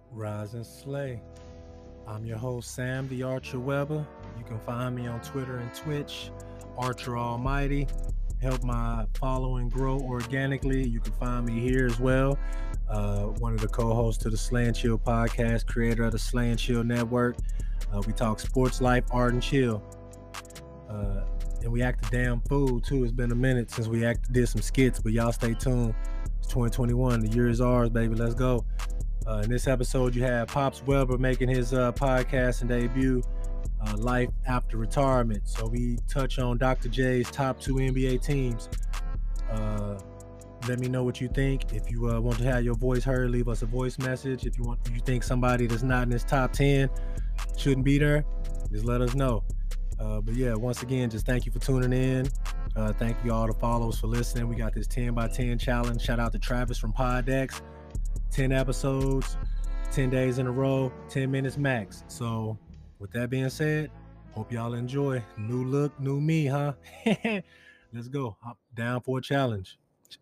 Rise and Slay. I'm your host, Sam the Archer Weber. You can find me on Twitter and Twitch, Archer Almighty. Help my following grow organically. You can find me here as well. One of the co-hosts to the Slay and Chill podcast, creator of the Slay and Chill Network. We talk sports, life, art, and chill. And we act a damn fool too. It's been a minute since we did some skits, but y'all stay tuned. It's 2021. The year is ours, baby. Let's go. In this episode, you have Pops Weber making his podcast and debut, Life After Retirement. So we touch on Dr. J's top 2 NBA teams. Let me know what you think. If you want to have your voice heard, leave us a voice message. If you think somebody that's not in this top 10 shouldn't be there, just let us know. But yeah, once again, just thank you for tuning in. Thank you all the followers for listening. We got this 10 by 10 challenge. Shout out to Travis from Poddex. 10 episodes, 10 days in a row, 10 minutes max. So with that being said, hope y'all enjoy. New look, new me, huh? Let's go. I'm down for a challenge.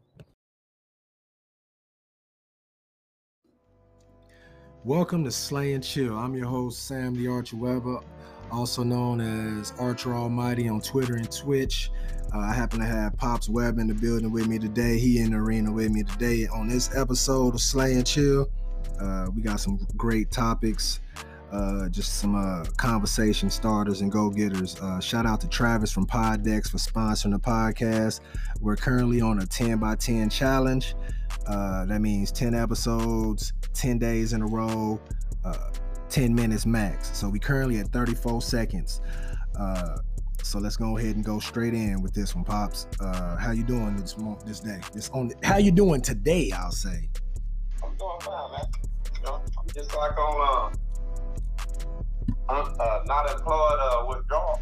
Welcome to Slay and Chill. I'm your host, Sam the Archer Weber, also known as Archer Almighty on Twitter and Twitch. I happen to have Pops Webb in the building with me today. He in the arena with me today on this episode of Slay and Chill. We got some great topics, just some conversation starters and go-getters. Shout out to Travis from Poddex for sponsoring the podcast. We're currently on a 10 by 10 challenge. That means 10 episodes, 10 days in a row, 10 minutes max. So we currently at 34 seconds. So let's go ahead and go straight in with this one, Pops. How you doing this day? How you doing today, I'll say? I'm doing fine, man. You know, I'm just like on not employed withdrawal.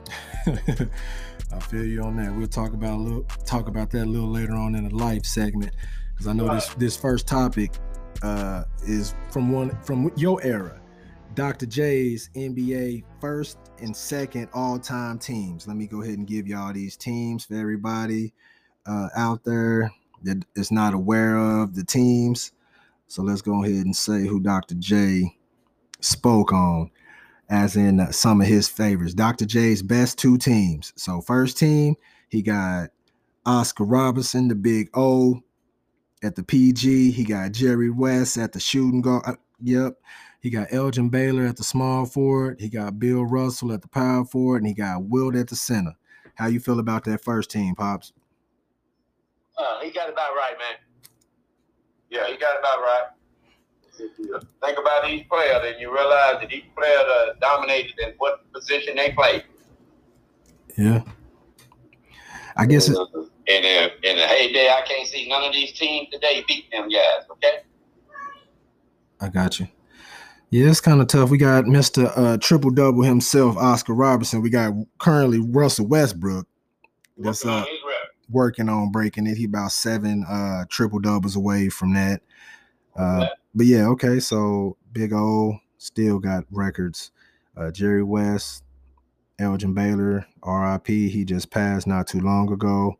I feel you on that. We'll talk about that a little later on in the life segment, because I know this first topic is from your era. Dr. J's NBA first and second all-time teams. Let me go ahead and give y'all these teams for everybody out there that is not aware of the teams. So let's go ahead and say who Dr. J spoke on, as in some of his favorites. Dr. J's best 2 teams. So first team, he got Oscar Robertson, the big O, at the PG. He got Jerry West at the shooting guard. He got Elgin Baylor at the small forward. He got Bill Russell at the power forward, and he got Wilt at the center. How you feel about that first team, Pops? He got it about right, man. Yeah, he got it about right. If you think about each player, then you realize that each player dominated in what position they played. Yeah. I guess in the heyday, I can't see none of these teams today beat them guys, okay? I got you. Yeah, it's kind of tough. We got Mr. Triple-Double himself, Oscar Robertson. We got currently Russell Westbrook that's working on breaking it. He about 7 triple-doubles away from that. But yeah, okay, so Big O still got records. Jerry West, Elgin Baylor, RIP, he just passed not too long ago.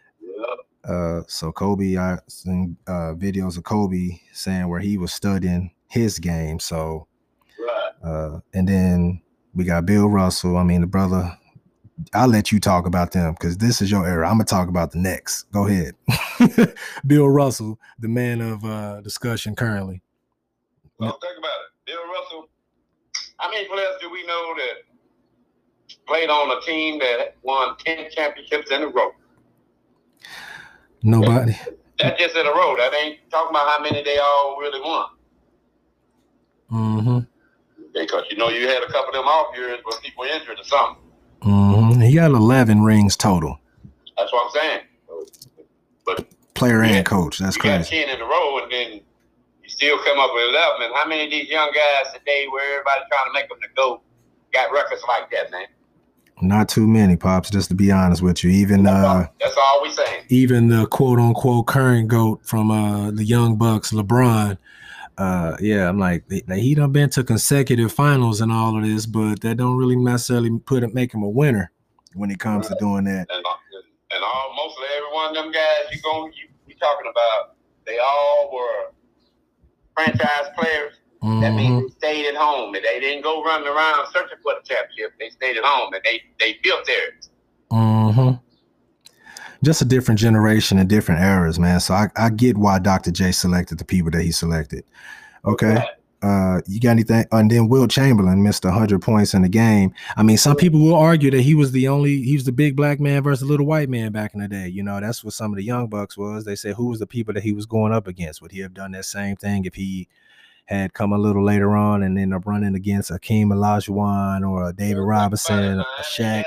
So Kobe, I seen videos of Kobe saying where he was studying his game. So, and then we got Bill Russell. I mean, the brother, I'll let you talk about them because this is your era. I'm going to talk about the next. Go ahead. Bill Russell, the man of discussion currently. Well, think about it. Bill Russell, how many players do we know that played on a team that won 10 championships in a row? Nobody. That's just in a row. That ain't talking about how many they all really won. Mm-hmm. Because, you had a couple of them off years where people injured or something. Mm-hmm. He got 11 rings total. That's what I'm saying. But player and coach. That's crazy. You got 10 in a row, and then you still come up with 11. And how many of these young guys today where everybody trying to make them the GOAT got records like that, man? Not too many, Pops, just to be honest with you. Even that's all we saying. Even the quote-unquote current GOAT from the Young Bucks, LeBron, I'm like, he done been to consecutive finals and all of this, but that don't really necessarily make him a winner when it comes to doing that. And mostly every one of them guys you talking about, they all were franchise players That means they stayed at home and they didn't go running around searching for the championship. They stayed at home and they built theirs. Just a different generation and different eras, man. So I get why Dr. J selected the people that he selected. Okay. You got anything? And then Will Chamberlain missed 100 points in the game. I mean, some people will argue that he was the big black man versus the little white man back in the day. You know, that's what some of the young bucks was. They said, who was the people that he was going up against? Would he have done that same thing if he had come a little later on and ended up running against Akeem Olajuwon or a David Robinson, a Shaq?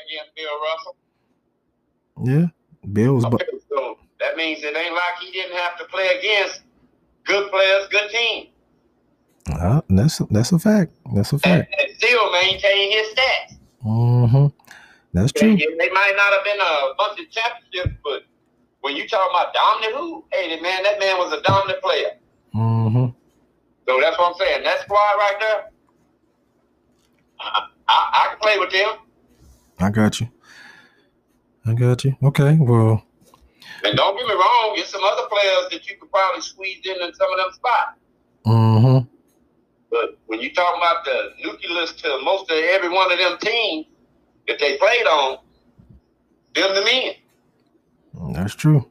Yeah, Bill was. Okay, so that means it ain't like he didn't have to play against good players, good team. That's a fact. That's a fact. And still maintain his stats. That's true. They might not have been a bunch of championships, but when you talk about dominant, that man was a dominant player. So that's what I'm saying. That squad right there, I can play with them. I got you. Okay, well. And don't get me wrong, there's some other players that you could probably squeeze in some of them spots. But when you talk about the nucleus to most of every one of them teams that they played on, them the men. That's true.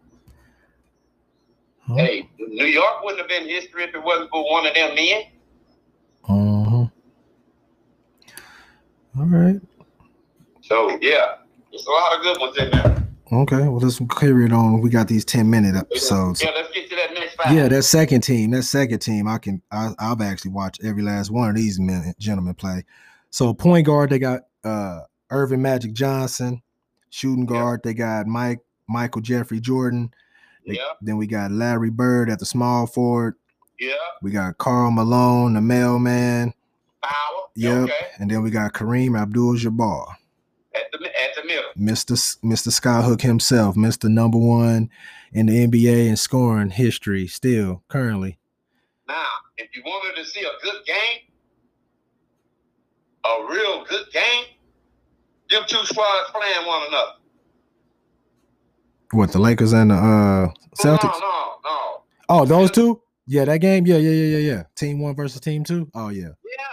Hey, New York wouldn't have been history if it wasn't for one of them men. All right. So, yeah, there's a lot of good ones in there. Okay, well, let's carry it on. We got these 10-minute episodes. Yeah, let's get to that next five. Yeah, that second team, I've actually watched every last one of these gentlemen play. So point guard, they got Irvin Magic Johnson. Shooting guard, they got Michael Jeffrey Jordan. Then we got Larry Bird at the small forward. Yeah. We got Karl Malone, the mailman. Power. Yep. Okay. And then we got Kareem Abdul-Jabbar. At the middle. Mr. Skyhook himself, Mr. Number One in the NBA in scoring history still, currently. Now, if you wanted to see a good game, a real good game, them two squads playing one another. What, the Lakers and the Celtics? No. Oh, those two? Yeah, that game? Yeah. Team 1 versus Team 2? Oh, yeah. Yeah.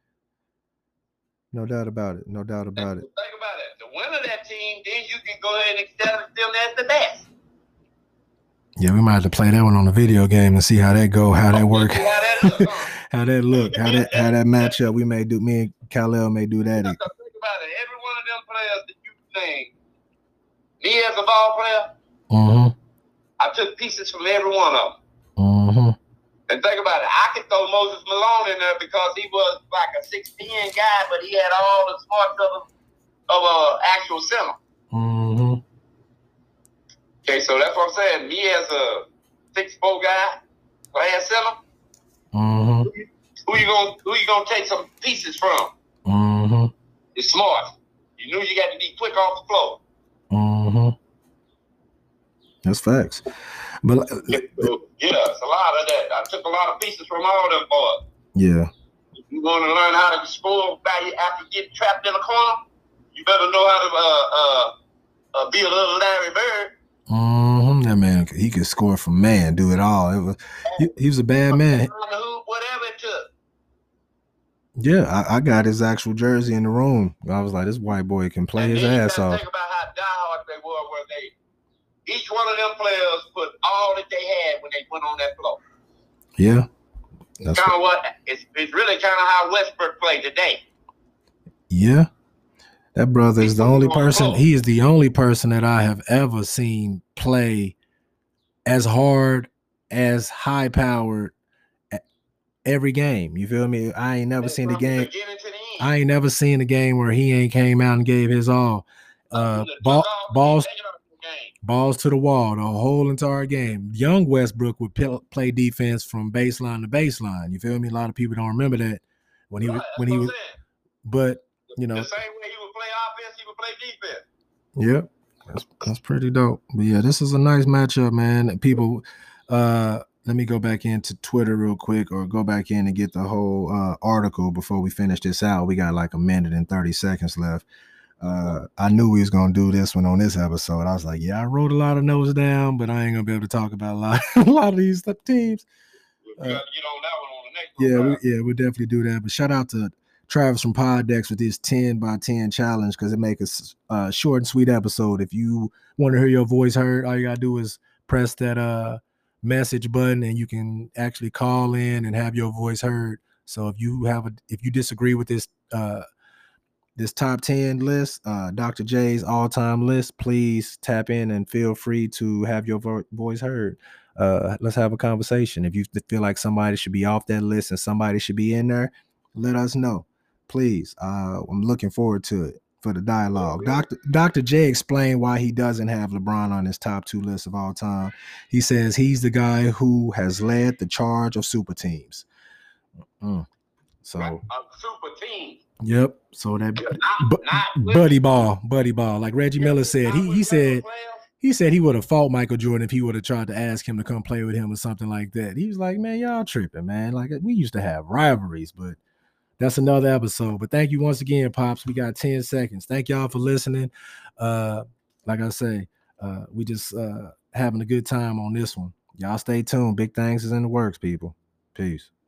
No doubt about it. Think about it. The winner of that team, then you can go ahead and establish them as the best. Yeah, we might have to play that one on the video game and see how that go, how that work, how that look, how that match up. Me and Kal-El may do that. Think about it. Every one of them players that you named, me as a ball player, I took pieces from every one of them. And think about it. I could throw Moses Malone in there because he was like a 6'10" guy, but he had all the smarts of an actual center. Okay, so that's what I'm saying. Me as a 6'4" guy playing center, who you gonna take some pieces from? It's smart. You knew you got to be quick off the floor. That's facts. But yeah, it's a lot of that. I took a lot of pieces from all them boys. Yeah. If you want to learn how to score after getting trapped in a corner, you better know how to be a little Larry Bird. That man, he could score from man, do it all. He was a bad man. Whatever it took. Yeah, I got his actual jersey in the room. I was like, this white boy can play his ass off. Think about how diehard they were, where each one of them players put all that they had when they went on that floor. Yeah. That's kind of what it's really kind of how Westbrook played today. Yeah. That brother is the only person. He is the only person that I have ever seen play as hard, as high powered every game. You feel me? I ain't never seen a game. I ain't never seen a game where he ain't came out and gave his all. Balls to the wall the whole entire game. Young Westbrook would play defense from baseline to baseline. You feel me? A lot of people don't remember that when he was. But you know, the same way he would play offense, he would play defense. Yep, that's pretty dope. But yeah, this is a nice matchup, man. People, let me go back into Twitter real quick, or go back in and get the whole article before we finish this out. We got like a minute and 30 seconds left. I knew we was gonna do this one on this episode. I was like, yeah, I wrote a lot of notes down, but I ain't gonna be able to talk about a lot of these teams. You gotta get on that one on we'll definitely do that. But shout out to Travis from Poddex with his 10x10 challenge, because it makes a short and sweet episode. If you want to hear your voice heard, all you gotta do is press that message button, and you can actually call in and have your voice heard. So if you disagree with this this top 10 list, Dr. J's all-time list, please tap in and feel free to have your voice heard. Let's have a conversation. If you feel like somebody should be off that list and somebody should be in there, let us know. Please. I'm looking forward to it for the dialogue. Dr. J explained why he doesn't have LeBron on his top 2 list of all time. He says he's the guy who has led the charge of super teams. So super team. Yep. So that buddy ball, like Reggie Miller said. He said he would have fought Michael Jordan if he would have tried to ask him to come play with him or something like that. He was like, man, y'all tripping, man. Like, we used to have rivalries, but that's another episode. But thank you once again, Pops. We got 10 seconds. Thank y'all for listening. Like I say, we just having a good time on this one. Y'all stay tuned. Big things is in the works, people. Peace.